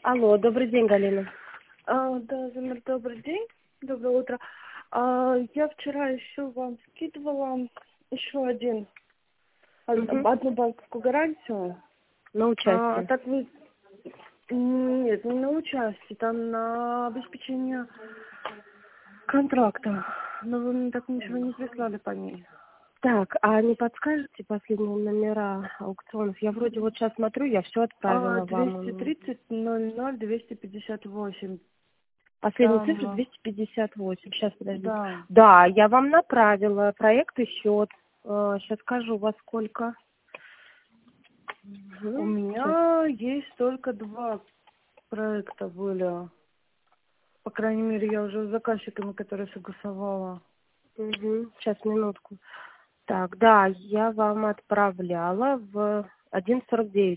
Алло, добрый день, Галина. Да, Замир, добрый день, доброе утро. Я вчера еще вам скидывала еще Угу. одну банковскую гарантию. На участие. Так вы... Нет, не на участие, там на обеспечение контракта. Но вы мне так ничего не прислали по ней. Так, а не подскажете последние номера аукционов? Я вроде вот сейчас смотрю, я все отправила вам. 230 00 258. Последние цифры Там, 258. Сейчас, подождите. да. Да, я вам направила проект и счет. Сейчас скажу, во сколько. У Сейчас. меня есть только два проекта были. По крайней мере, я уже с заказчиками, которые согласовала. Сейчас, минутку. Так, да, я вам отправляла в 11:49.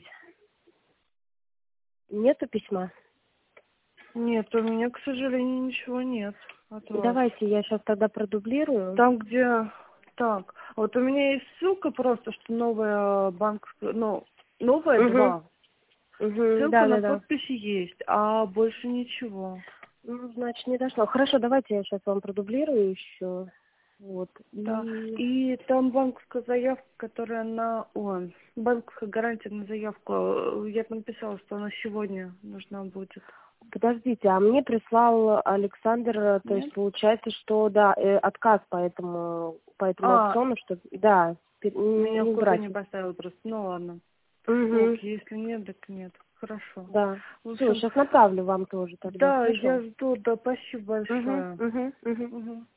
Нету письма? Нет, у меня, к сожалению, ничего нет от вас. Давайте я сейчас тогда продублирую. Там, где... Так, вот у меня есть ссылка просто, что новая банковская... Ну, новая Угу. два. Угу. Ссылка Да, на да, да. подписи есть, а больше ничего. Ну, значит, не дошло. Хорошо, давайте я сейчас вам продублирую еще. Вот. Да. И И там банковская заявка, которая на... Ой, банковская гарантия на заявку. Я там писала, что она сегодня нужна будет. подождите, а мне прислал Александр, то есть Нет? получается, что да, отказ по этому аукциону, что да, Меня в не копию брать. не поставил просто. Ну ладно. Ок, Угу. если нет, так нет. Хорошо. Да. В Все, общем, сейчас направлю вам тоже тогда, да, хорошо? я жду, да, спасибо Угу, большое. угу, угу. Мгм.